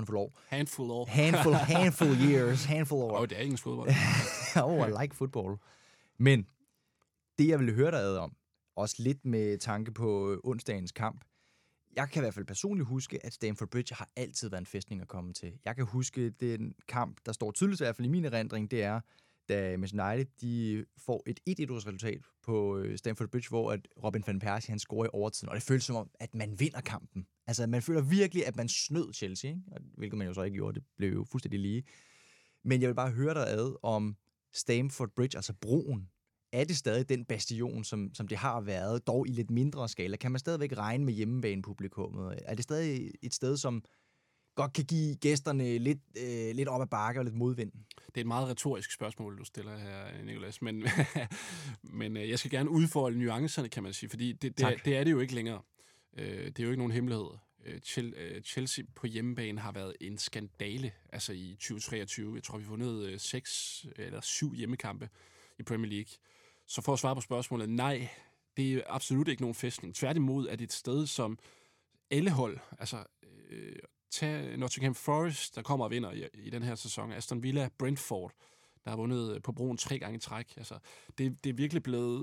Handful years. Det er engelsk fodbold. I like football. Men det, jeg ville høre dig om, også lidt med tanke på onsdagens kamp, jeg kan i hvert fald personligt huske, at Stamford Bridge har altid været en fæstning at komme til. Jeg kan huske den kamp, der står tydeligt i hvert fald i min erindring, det er, da Manchester United de får et 1-1-resultat på Stamford Bridge, hvor at Robin van Persie han scorer i overtiden, og det føles som om, at man vinder kampen. Altså, man føler virkelig, at man snød Chelsea, ikke? Hvilket man jo så ikke gjorde. Det blev jo fuldstændig lige. Men jeg vil bare høre dig ad om Stamford Bridge, altså broen. Er det stadig den bastion, som det har været, dog i lidt mindre skala? Kan man stadigvæk regne med hjemmebanepublikummet? Er det stadig et sted, som godt kan give gæsterne lidt op ad bakke og lidt modvind? Det er et meget retorisk spørgsmål, du stiller her, Nicolas, men jeg skal gerne udfolde nuancerne, kan man sige, fordi det er det jo ikke længere. Det er jo ikke nogen hemmelighed. Chelsea på hjemmebane har været en skandale, altså i 2023. Jeg tror, vi har vundet 6 eller 7 hjemmekampe i Premier League. Så for at svare på spørgsmålet, nej, det er absolut ikke nogen fæstning. Tværtimod er det et sted, som alle hold, altså tag Nottingham Forest, der kommer og vinder i den her sæson, Aston Villa, Brentford, der har vundet på broen 3 gange i træk. Altså, det er virkelig blevet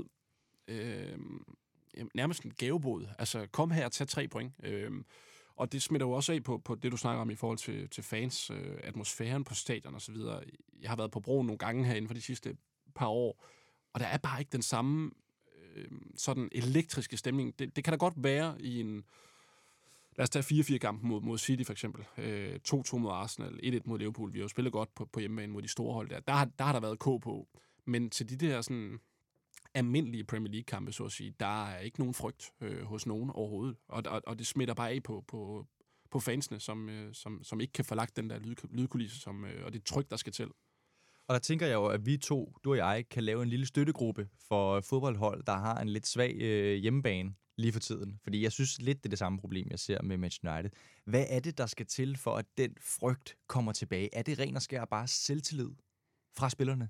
nærmest en gavebod. Altså, kom her og tag 3 point. Og det smitter jo også af på det, du snakker om i forhold til fans, atmosfæren på stadion og så videre. Jeg har været på broen nogle gange her inden for de sidste par år, og der er bare ikke den samme sådan elektriske stemning. Det kan da godt være i en... Lad os tage 4-4-kampen mod City for eksempel. 2-2 mod Arsenal, 1-1 mod Liverpool. Vi har jo spillet godt på hjemmebane mod de store hold der. Der har der været k på. Men til de der sådan almindelige Premier League-kampe, så at sige, der er ikke nogen frygt hos nogen overhovedet. Og det smitter bare af på fansene, som ikke kan få lagt den der lydkulisse, og det tryk, der skal til. Og der tænker jeg jo, at vi to, du og jeg, kan lave en lille støttegruppe for fodboldhold, der har en lidt svag hjemmebane lige for tiden. Fordi jeg synes lidt, det er det samme problem, jeg ser med Manchester United. Hvad er det, der skal til for, at den frygt kommer tilbage? Er det ren og skær bare selvtillid fra spillerne?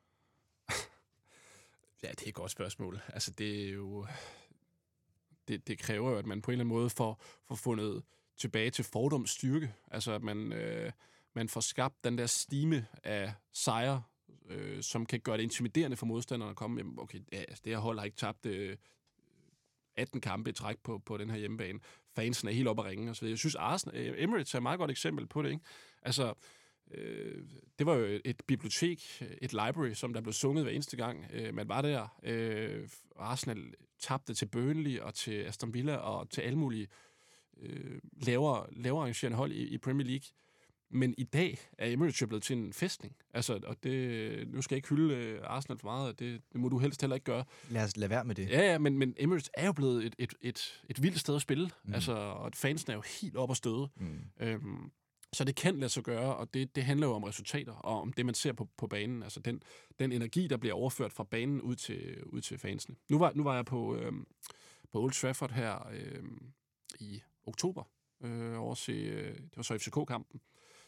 Ja, det er et godt spørgsmål. Altså, det er jo... Det kræver jo, at man på en eller anden måde får fundet tilbage til fordoms styrke. Altså, at man får skabt den der stime af sejre, som kan gøre det intimiderende for modstanderne at komme. Jamen, okay, ja, det her hold har ikke tabt 18 kampe i træk på den her hjemmebane. Fansen er helt oppe at ringe og så videre. Jeg synes, Emirates er et meget godt eksempel på det, ikke? Altså, det var jo et bibliotek, et library, som der blev sunget hver eneste gang. Man var der. Arsenal tabte til Burnley og til Aston Villa og til alle mulige lavere arrangerende hold i Premier League. Men i dag er Emirates blevet til en fæstning. Altså, og nu skal jeg ikke hylde Arsenal for meget, det må du helst heller ikke gøre. Lad os lade være med det. Ja, men Emirates er jo blevet et vildt sted at spille. Altså, og fansen er jo helt op at støde. Så det kan lade sig gøre, og det handler jo om resultater, og om det, man ser på banen. Altså den energi, der bliver overført fra banen ud til fansene. Nu var jeg på Old Trafford her i oktober, over til, det var så FCK-kampen.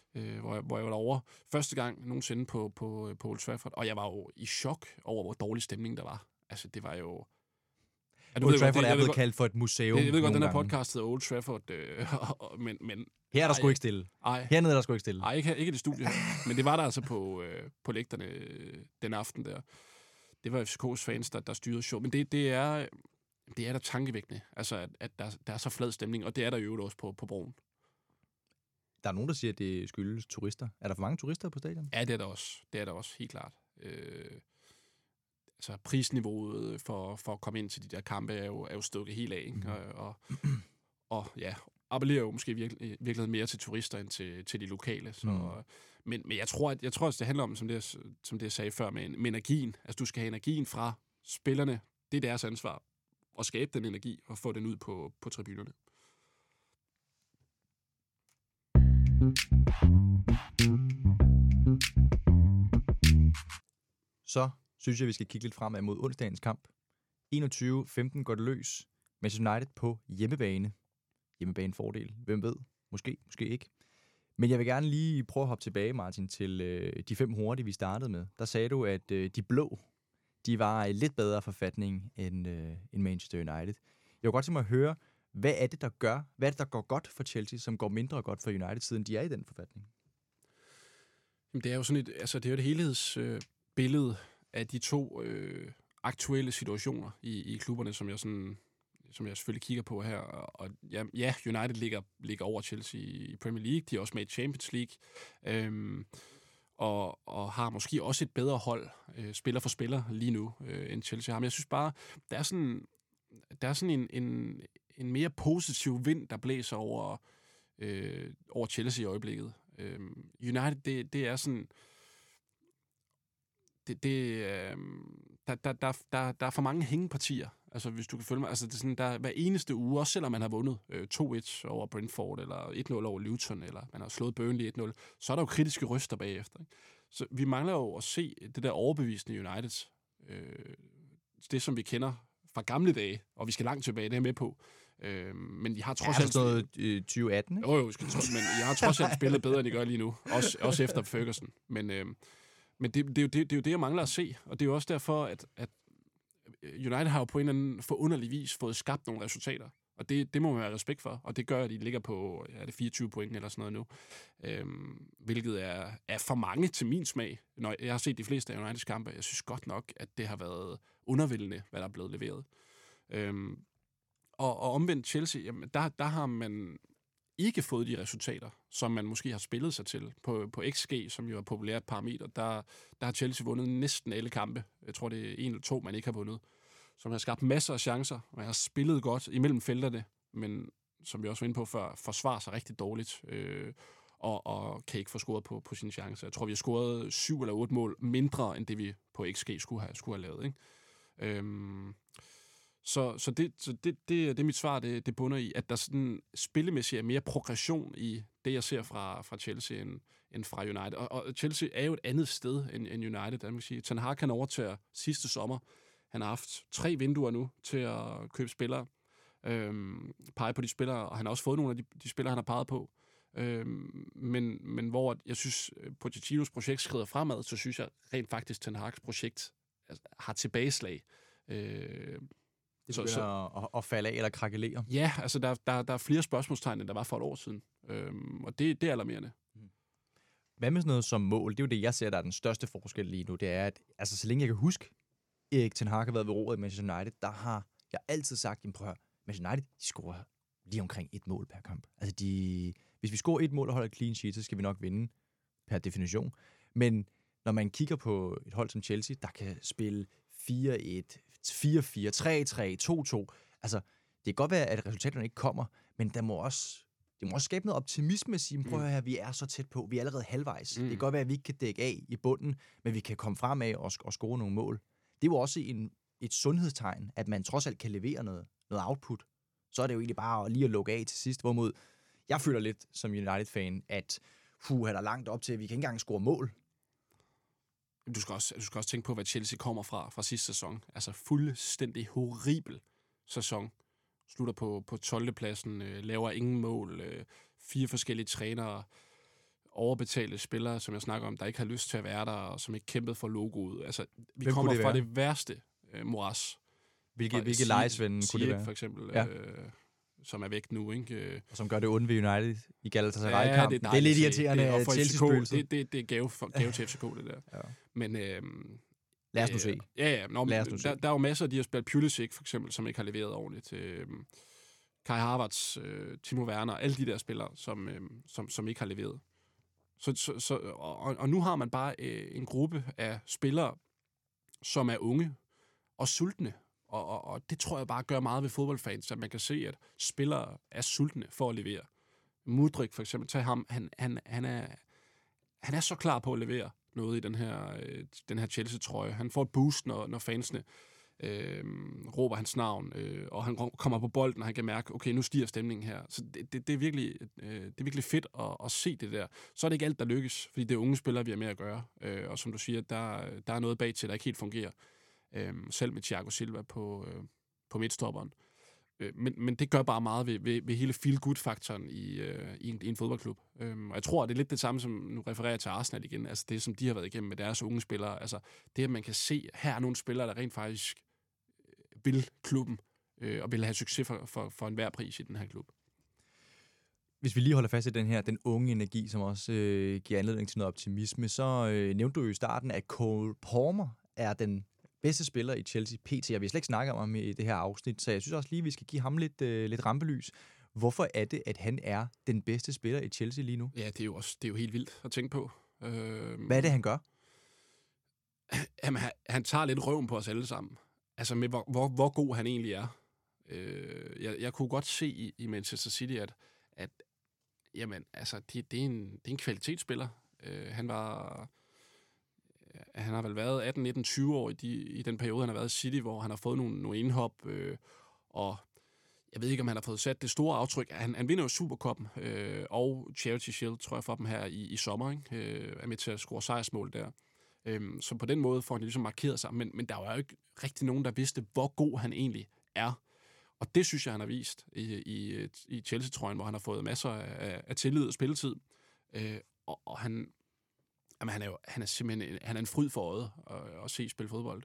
hvor jeg var derovre første gang nogensinde på Old Trafford, og jeg var jo i chok over, hvor dårlig stemning der var. Altså, det var jo... Old Trafford er blevet kaldt for et museum. Jeg ved godt, den her gange. podcast hedder Old Trafford, men her er der sgu ikke stille. Hernede er der sgu ikke stille. Nej, ikke i det studie. Men det var der altså på lægterne den aften der. Det var FCK's fans, der styrede show. Men det er da tankevækkende, altså, at der er så flad stemning, og det er der jo også på broen. Der er nogen, der siger, at det skyldes turister. Er der for mange turister på stadion? Ja, det er der også. Det er der også, helt klart. Altså, prisniveauet for at komme ind til de der kampe er jo stukket helt af, ikke? Og ja, appellerer jo måske virkelig mere til turister end til de lokale. Så, men jeg tror, at det handler om, som det jeg sagde før, med energien. Altså, du skal have energien fra spillerne. Det er deres ansvar at skabe den energi og få den ud på tribunerne. Så synes jeg, vi skal kigge lidt fremad mod onsdagens kamp. 21-15 går det løs. Manchester United på hjemmebane. Hjemmebanefordel. Hvem ved? Måske ikke. Men jeg vil gerne lige prøve at hoppe tilbage, Martin, til de 5 hurtige, vi startede med. Der sagde du, at de blå, de var i lidt bedre forfatning end Manchester United. Jeg vil godt tænke mig at høre, hvad er det, der går godt for Chelsea, som går mindre godt for United, siden de er i den forfatning? Jamen, det er jo sådan det er jo et helhedsbillede af de 2 aktuelle situationer i klubberne, som jeg selvfølgelig kigger på her. Og ja, United ligger over Chelsea i Premier League. De er også med i Champions League. Og har måske også et bedre hold, spiller for spiller lige nu, end Chelsea har. Men jeg synes bare, der er sådan en mere positiv vind, der blæser over Chelsea i øjeblikket. United, det er sådan... Der er for mange hængepartier, altså hvis du kan følge mig. Altså det er sådan, der hver eneste uge, også selvom man har vundet 2-1 over Brentford, eller 1-0 over Luton, eller man har slået Burnley 1-0, så er der jo kritiske røster bagefter. Ikke? Så vi mangler jo at se det der overbevisende United. Det, som vi kender fra gamle dage, og vi skal langt tilbage, det er med på. Men de har trods alt... noget 2018, ikke? Jo, men jeg har trods alt spillet bedre, end de gør lige nu. Også efter Ferguson. Men det er jo det, jeg mangler at se, og det er jo også derfor, at United har jo på en eller anden forunderlig vis fået skabt nogle resultater, og det må man have respekt for, og det gør, at de ligger på 24 point eller sådan noget nu, hvilket er for mange til min smag. Når jeg har set de fleste af Uniteds kampe, jeg synes godt nok, at det har været undervældende, hvad der er blevet leveret. Og omvendt Chelsea, jamen, der har man ikke fået de resultater, som man måske har spillet sig til. På XG, som jo er et populært parameter, der har Chelsea vundet næsten alle kampe. Jeg tror, det er 1 eller 2, man ikke har vundet. Som har skabt masser af chancer, og har spillet godt imellem felterne, men som vi også var inde på før, forsvarer sig rigtig dårligt, og kan ikke få scoret på sine chancer. Jeg tror, vi har scoret 7 eller 8 mål mindre, end det vi på XG skulle have lavet. Ikke? Så det er mit svar, det bunder i, at der sådan spillemæssigt er mere progression i det, jeg ser fra Chelsea end fra United. Og Chelsea er jo et andet sted end United, man kan sige. Ten Hag kan overtage sidste sommer. Han har haft 3 vinduer nu til at købe spillere, pege på de spillere, og han har også fået nogle af de spillere, han har peget på. Men hvor jeg synes, Pochettinos projekt skrider fremad, så synes jeg rent faktisk, Ten Hags projekt har tilbageslag. Det begynder at falde af eller krakelere. Ja, altså der er flere spørgsmålstegn, end der var for et år siden. Og det er alarmerende. Hvad med sådan noget som mål? Det er jo det, jeg ser, der er den største forskel lige nu. Det er, at altså, så længe jeg kan huske, Erik Ten Hag har været ved roret i Manchester United, der har jeg altid sagt, prøv at høre, Manchester United, de scorer lige omkring 1 mål per kamp. Altså hvis vi scorer 1 mål og holder clean sheet, så skal vi nok vinde per definition. Men når man kigger på et hold som Chelsea, der kan spille 4-1, 4-4, 3-3, 2-2. Altså, det kan godt være, at resultaterne ikke kommer, men det må også skabe noget optimisme at sige, prøv at høre, vi er så tæt på, vi er allerede halvvejs. Det kan godt være, at vi ikke kan dække af i bunden, men vi kan komme fremad og score nogle mål. Det er jo også et sundhedstegn, at man trods alt kan levere noget output. Så er det jo egentlig bare lige at lukke af til sidst, hvorimod jeg føler lidt som United-fan, at er der langt op til, at vi kan ikke engang score mål. Du skal også tænke på, hvad Chelsea kommer fra sidste sæson. Altså fuldstændig horribel sæson. Slutter på 12. pladsen, laver ingen mål, 4 forskellige trænere, overbetalte spillere, som jeg snakker om, der ikke har lyst til at være der, og som ikke kæmpede for logoet. Altså, vi Hvem kommer kunne det fra være? det værste moras. Hvilke lejesvende kunne det være? For eksempel, Ja. som er væk nu, ikke? Og som gør det ondt ved United i Galatasaray-kampen. Ja, det er lidt irriterende, og at for Chelsea-spøgelser. det er gave til FCK, det der. Ja. Men Lad os nu se. Der er jo masser af de har spillet Pulisic, for eksempel, som ikke har leveret ordentligt. Kai Havertz, Timo Werner, alle de der spillere, som ikke har leveret. Og nu har man bare en gruppe af spillere, som er unge og sultne. Og det tror jeg bare gør meget ved fodboldfans, at man kan se, at spillere er sultne for at levere. Mudryk for eksempel, tag ham, han er så klar på at levere noget i den her Chelsea-trøje. Han får et boost, når fansene råber hans navn, og han kommer på bolden, og han kan mærke, okay, nu stiger stemningen her. Så det er virkelig fedt at se det der. Så er det ikke alt, der lykkes, fordi det er unge spillere, vi har med at gøre. Og som du siger, der er noget bag til, der ikke helt fungerer. Selv med Thiago Silva på midtstopperen. Men det gør bare meget ved hele feel-good-faktoren i en fodboldklub. Og jeg tror, det er lidt det samme, som nu refererer jeg til Arsenal igen. Altså det, som de har været igennem med deres unge spillere. Altså det, at man kan se, her er nogle spillere, der rent faktisk vil klubben og vil have succes for enhver pris i den her klub. Hvis vi lige holder fast i den unge energi, som også giver anledning til noget optimisme, så nævnte du jo i starten, at Cole Palmer er den bedste spiller i Chelsea PT, og vi har slet ikke snakket om ham i det her afsnit, så jeg synes også lige, vi skal give ham lidt rampelys. Hvorfor er det, at han er den bedste spiller i Chelsea lige nu? Ja, det er jo helt vildt at tænke på. Hvad er det, han gør? Jamen, han tager lidt røven på os alle sammen. Altså med, hvor god han egentlig er. Jeg kunne godt se i Manchester City, at jamen, altså, det er en kvalitetsspiller. Han har vel været 18, 19, 20 år i den periode, han har været i City, hvor han har fået nogle indhop, og jeg ved ikke, om han har fået sat det store aftryk. Han vinder jo Supercuppen og Charity Shield, tror jeg, for dem her i sommer, ikke? Er med til at score sejrsmål der. Så på den måde får han ligesom markeret sig, men der var jo ikke rigtig nogen, der vidste, hvor god han egentlig er. Og det synes jeg, han har vist i Chelsea-trøjen, hvor han har fået masser af tillid og spilletid. Og han er simpelthen han er en fryd for øjet at se spille fodbold.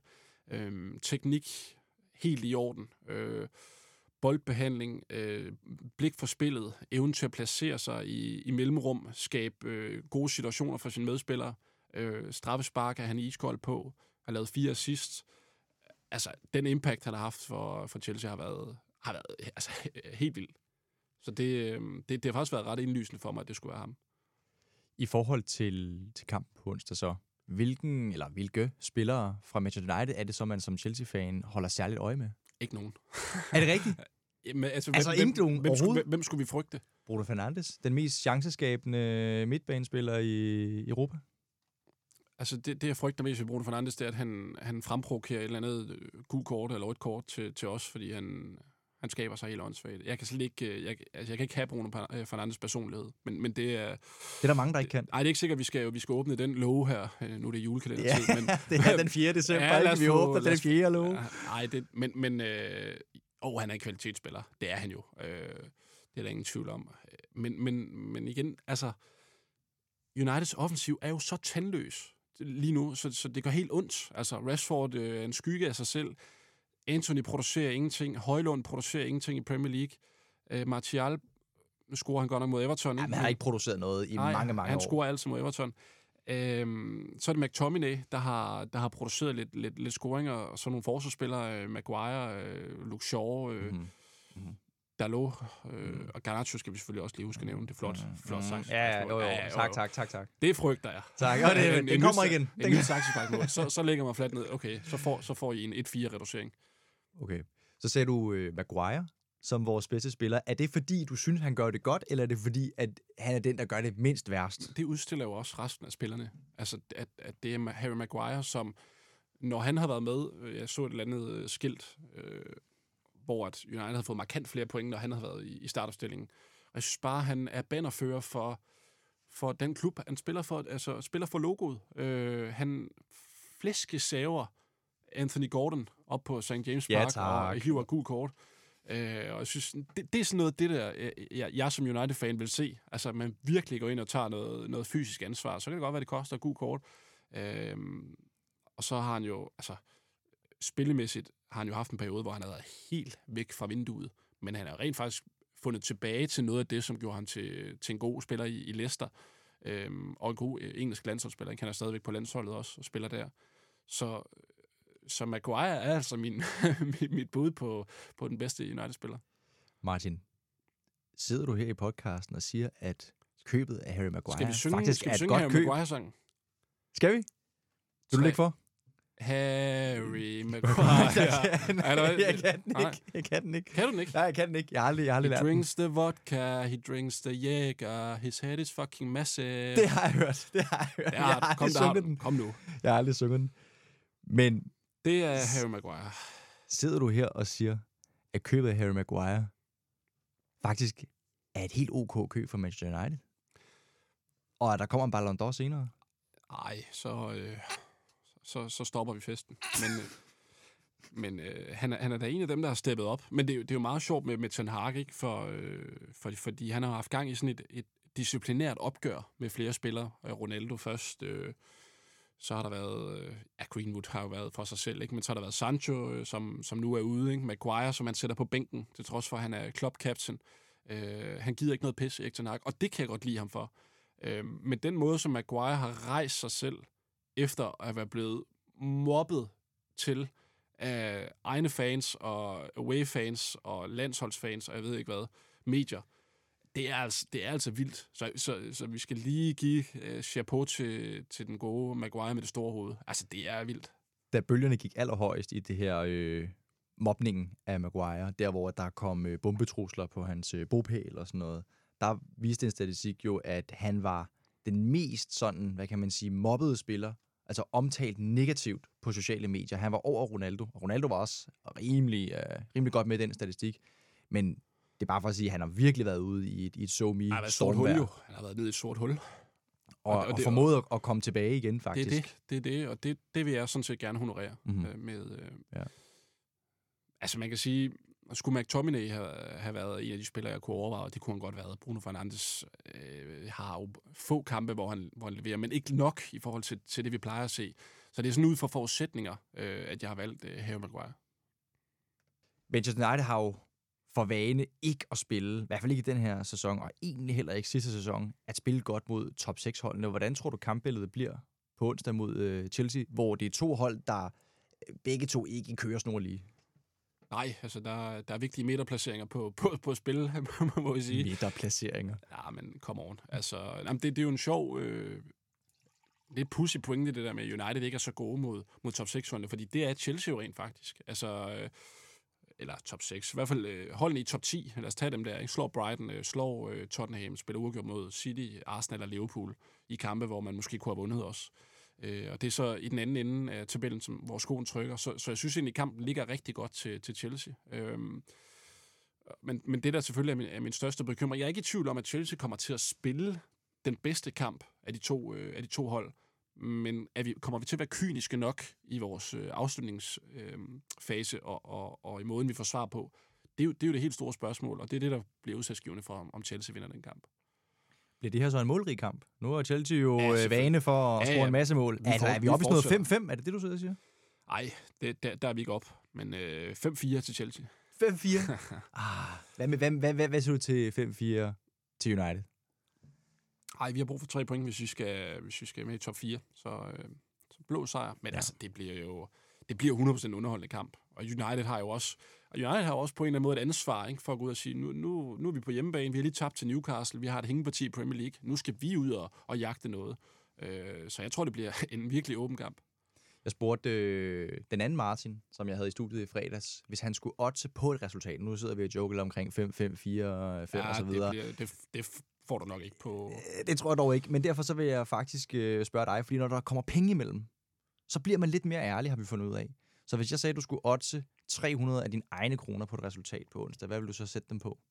Teknik helt i orden. Boldbehandling, blik for spillet, evnen til at placere sig i mellemrum, skabe gode situationer for sine medspillere. Straffespark er han iskold på, har lavet 4 assists. Altså, den impact, han har haft for Chelsea, har været altså, helt vild. Så det har faktisk været ret indlysende for mig, at det skulle være ham. I forhold til kampen på onsdag så, hvilke spillere fra Manchester United er det så, man som Chelsea-fan holder særligt øje med? Ikke nogen. Er det rigtigt? Jamen, hvem skulle vi frygte? Bruno Fernandes, den mest chanceskabende midtbanespiller i Europa? Altså, det jeg frygter mest ved Bruno Fernandes, det er, at han fremprovokerer et eller andet gult kort eller rødt kort til os, fordi han skaber sig helt åndssvagt. Jeg kan slet ikke, jeg kan ikke have Bruno Fernandes personlighed, men det er... Det er der mange, der ikke kan. Nej, det er ikke sikkert, vi skal åbne den låge her. Nu er det julekalendertid. Ja, men, det er den 4. december, ja, vi håber, den 4. låge. Nej, han er en kvalitetsspiller. Det er han jo. Det er der ingen tvivl om. Men igen, altså... Uniteds offensiv er jo så tandløs lige nu, så det gør helt ondt. Altså, Rashford er en skygge af sig selv. Anthony producerer ingenting. Højlund producerer ingenting i Premier League. Martial, nu scorer han godt nok mod Everton. Ja, men han har ikke produceret noget i mange år. Han scorer altid mod Everton. Så er det McTominay, der har produceret lidt scoringer, og så nogle forsvarsspillere, Maguire, Luke Shaw, Dalot, og Garnacho skal vi selvfølgelig også lige huske at nævne. Det er flot sagt. Ja, tak. Det frygter jeg. Tak, og den kommer igen. En ny saksesparkmål. Så lægger man fladt ned. Okay, så får I en 1-4-reducering. Okay. Så sagde du Maguire som vores bedste spiller. Er det fordi, du synes, han gør det godt, eller er det fordi, at han er den, der gør det mindst værst? Det udstiller jo også resten af spillerne. Altså, at det er Harry Maguire, som, når han har været med, jeg så et eller andet skilt, hvor at United havde fået markant flere point, når han havde været i startopstillingen. Og jeg synes bare, han er bannerfører for den klub, han spiller for logoet. Han flæskesaver Anthony Gordon op på St. James Park og hiver gul kort. Og jeg synes, det er sådan noget, det der, jeg som United-fan vil se. Altså, at man virkelig går ind og tager noget fysisk ansvar. Så kan det godt være, det koster et god kort. Og så har han jo, altså, spillemæssigt har han jo haft en periode, hvor han har været helt væk fra vinduet. Men han har rent faktisk fundet tilbage til noget af det, som gjorde ham til en god spiller i Leicester. Og en god engelsk landsholdsspiller. Han er stadigvæk på landsholdet også og spiller der. Så Maguire er altså mit bud på den bedste United-spiller. Martin, sidder du her i podcasten og siger, at købet af Harry Maguire faktisk er et godt køb? Maguire-sangen? Skal vi? Vil du lægge for? Harry Maguire. Jeg kan den ikke. Kan du den ikke? Nej, jeg kan den ikke. Jeg har aldrig lært den. He drinks the vodka, he drinks the Jäger, his head is fucking massive. Det har jeg hørt. Jeg har aldrig sunget den. Kom nu. Jeg har aldrig sunget den. Men det er Harry Maguire. Sidder du her og siger, at købet af Harry Maguire faktisk er et helt ok køb for Manchester United? Og at der kommer en Ballon d'Or senere? Nej, så stopper vi festen. Men han er da en af dem, der har steppet op. Men det er jo meget sjovt med Ten Hag, ikke? Fordi han har haft gang i sådan et disciplinært opgør med flere spillere. Ronaldo først. Så har der været... Greenwood har jo været for sig selv, ikke? Men så har der været Sancho, som nu er ude. Ikke? Maguire, som han sætter på bænken, til trods for, at han er club-captain. Han gider ikke noget pis, Erik Ten Hag, og det kan jeg godt lide ham for. Men den måde, som Maguire har rejst sig selv, efter at være blevet mobbet til af egne fans og away-fans og landsholdsfans og jeg ved ikke hvad, medier, det er altså vildt. Så vi skal lige give chapeau til den gode Maguire med det store hoved. Altså, det er vildt. Da bølgerne gik allerhøjest i det her mobningen af Maguire, der hvor der kom bombetrusler på hans bopæl og sådan noget, der viste en statistik jo, at han var den mest sådan, hvad kan man sige, mobbede spiller, altså omtalt negativt på sociale medier. Han var over Ronaldo, og Ronaldo var også rimelig godt med den statistik, men det er bare for at sige, at han har virkelig været ude i et stormvejr. Han har været nede i et sort hul. Og formået at komme tilbage igen, faktisk. Det er det, og det vil jeg sådan set gerne honorere. Ja. Altså, man kan sige, skulle McTominay have været en af de spillere, jeg kunne overveje, og det kunne han godt have været. Bruno Fernandes har jo få kampe, hvor han leverer, men ikke nok i forhold til det, vi plejer at se. Så det er sådan ud fra forudsætninger, at jeg har valgt Harry Maguire. Manchester United har jo for vane ikke at spille, i hvert fald ikke i den her sæson, og egentlig heller ikke sidste sæson, at spille godt mod top 6-holdene. Hvordan tror du, kampbilledet bliver på onsdag mod Chelsea, hvor det er to hold, der begge to ikke kører snor lige? Nej, altså der er vigtige meterplaceringer på spil, må vi sige. Meterplaceringer? Ja, men come on. Altså, det er jo en sjov... lidt pussy pointe, det der med, at United ikke er så gode mod top 6-holdene, fordi det er Chelsea jo rent faktisk. Altså... eller top 6, i hvert fald holdene i top 10, lad os tage dem der, ikke? Slår Brighton, slår Tottenham, spiller uafgjort mod City, Arsenal og Liverpool i kampe, hvor man måske kunne have vundet også. Og det er så i den anden ende af tabellen, hvor skoen trykker, så jeg synes egentlig, at kampen ligger rigtig godt til Chelsea. Men det der selvfølgelig er min største bekymring. Jeg er ikke i tvivl om, at Chelsea kommer til at spille den bedste kamp af de to hold, men kommer vi til at være kyniske nok i vores afslutningsfase og i måden, vi får svar på? Det er jo det helt store spørgsmål, og det er det, der bliver udsatsgivende for, om Chelsea vinder den kamp. Bliver det her så en målrig kamp? Nu er Chelsea jo vane for at score en masse mål. Er vi oppe i noget 5-5? Er det det, du sidder og siger? Nej, der er vi ikke op. Men 5-4 til Chelsea. 5-4? Hvad siger du til 5-4 til United? Nej, vi har brug for 3 point, hvis vi skal med i top 4. Så blå sejr. Men altså, det bliver 100% underholdende kamp. Og United har jo også på en eller anden måde et ansvar, ikke, for at gå ud og sige, nu er vi på hjemmebane, vi har lige tabt til Newcastle, vi har et hængeparti i Premier League, nu skal vi ud og jagte noget. Så jeg tror, det bliver en virkelig åben kamp. Jeg spurgte den anden Martin, som jeg havde i studiet i fredags, hvis han skulle oddse på et resultat. Nu sidder vi og joker omkring 5-5, 4-5 og så videre. Det får du nok ikke på... Det tror jeg dog ikke, men derfor så vil jeg faktisk spørge dig, fordi når der kommer penge imellem, så bliver man lidt mere ærlig, har vi fundet ud af. Så hvis jeg sagde, at du skulle oddse 300 af dine egne kroner på et resultat på onsdag, hvad vil du så sætte dem på?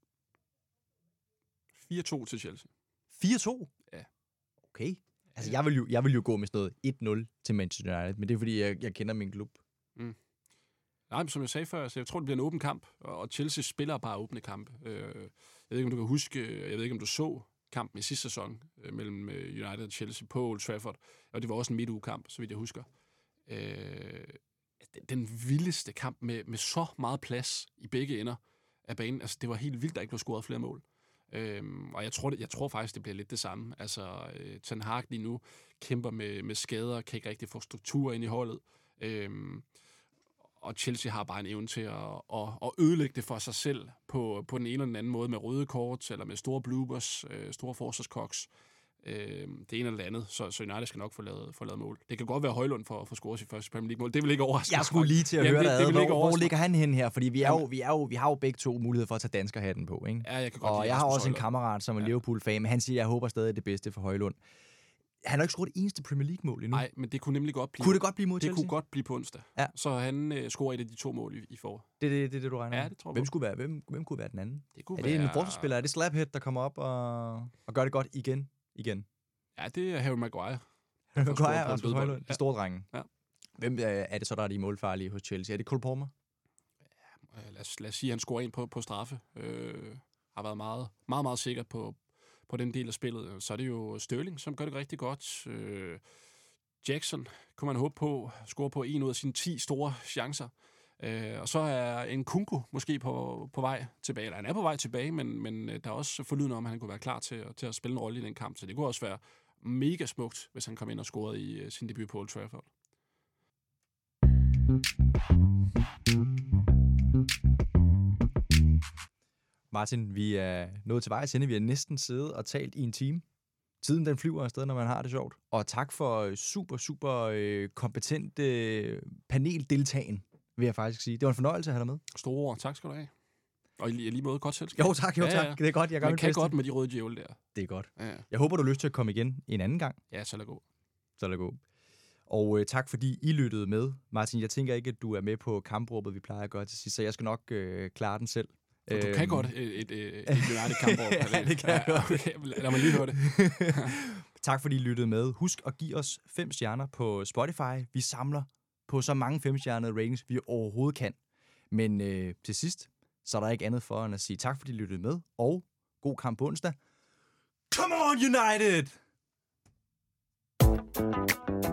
4-2 til Chelsea. 4-2? Ja. Okay. Altså, jeg vil jo gå med sådan noget 1-0 til Manchester United, men det er, fordi jeg kender min klub. Mm. Nej, som jeg sagde før, så jeg tror, det bliver en åben kamp, og Chelsea spiller bare åbne kampe. Jeg ved ikke, om du kan huske, jeg ved ikke, om du så kampen i sidste sæson mellem United og Chelsea på Old Trafford, og det var også en midtugekamp, så vidt jeg husker. Den vildeste kamp med så meget plads i begge ender af banen. Altså, det var helt vildt, der ikke blev scoret flere mål. Og jeg tror faktisk, det bliver lidt det samme. Altså, Ten Hag lige nu kæmper med skader, kan ikke rigtig få struktur ind i holdet. Og Chelsea har bare en evne til at ødelægge det for sig selv på den ene eller den anden måde, med røde kort, eller med store bloopers, store forsvarskoks. Det ene eller det andet, så United skal nok få lavet mål. Det kan godt være Højlund for at score sit første Premier League-mål. Det vil ikke overraske. Jeg skulle lige til at høre dig. Hvor ligger han hen her? Fordi vi har jo begge to mulighed for at tage danskerhatten på, ikke? Ja, jeg kan godt og jeg har også en kammerat, som er Liverpool-fan, men han siger, jeg håber stadig det bedste for Højlund. Han har ikke scoret det eneste Premier League-mål endnu. Nej, men det kunne nemlig godt blive. Kunne det godt blive mod Chelsea? Det kunne godt blive på onsdag. Ja. Så han scorer et af de 2 mål i forår. Det er det, du regner med? Ja, det tror jeg. Hvem kunne være den anden? Det kunne er det en forsvarsspiller? Er det Slaphead, der kommer op og gør det godt igen? Ja, det er Harry Maguire. Harry Maguire og Rasmus Højlund, de store drenge. Ja. Hvem er det så, der er de målfarlige hos Chelsea? Er det Cole Palmer? Ja, lad os sige, at han scorer ind på straffe. Har været meget, meget, meget sikker på den del af spillet. Så er det jo Sterling, som gør det rigtig godt. Jackson kunne man håbe på score på 1 ud af sine 10 store chancer. Og så er Nkunku måske på vej tilbage. Eller han er på vej tilbage, men der er også forlydende om, at han kunne være klar til at spille en rolle i den kamp. Så det kunne også være mega smukt, hvis han kom ind og scorede i sin debut på Old Trafford. Martin, vi er nået til vejs ende. Vi har næsten siddet og talt i en time. Tiden den flyver afsted, når man har det sjovt. Og tak for super kompetent paneldeltagen, vil jeg faktisk sige. Det var en fornøjelse at have dig med. Store ord. Tak skal du have. Og i lige måde godt selskab. Jo tak. Det er godt. Man kan godt med de røde djævle der. Det er godt. Ja. Jeg håber, du har lyst til at komme igen en anden gang. Ja, så lad gå. Og tak, fordi I lyttede med. Martin, jeg tænker ikke, at du er med på kampråbet, vi plejer at gøre til sidst, så jeg skal nok klare den selv. Du kan godt et United-kampråb. Ja, det kan jeg godt. Okay, lad mig lige høre det. Tak, fordi I lyttede med. Husk at give os 5 stjerner på Spotify. Vi samler på så mange 5-stjernede ratings, vi overhovedet kan. Men til sidst, så er der ikke andet for end at sige tak, fordi I lyttede med, og god kamp på onsdag. Come on, United!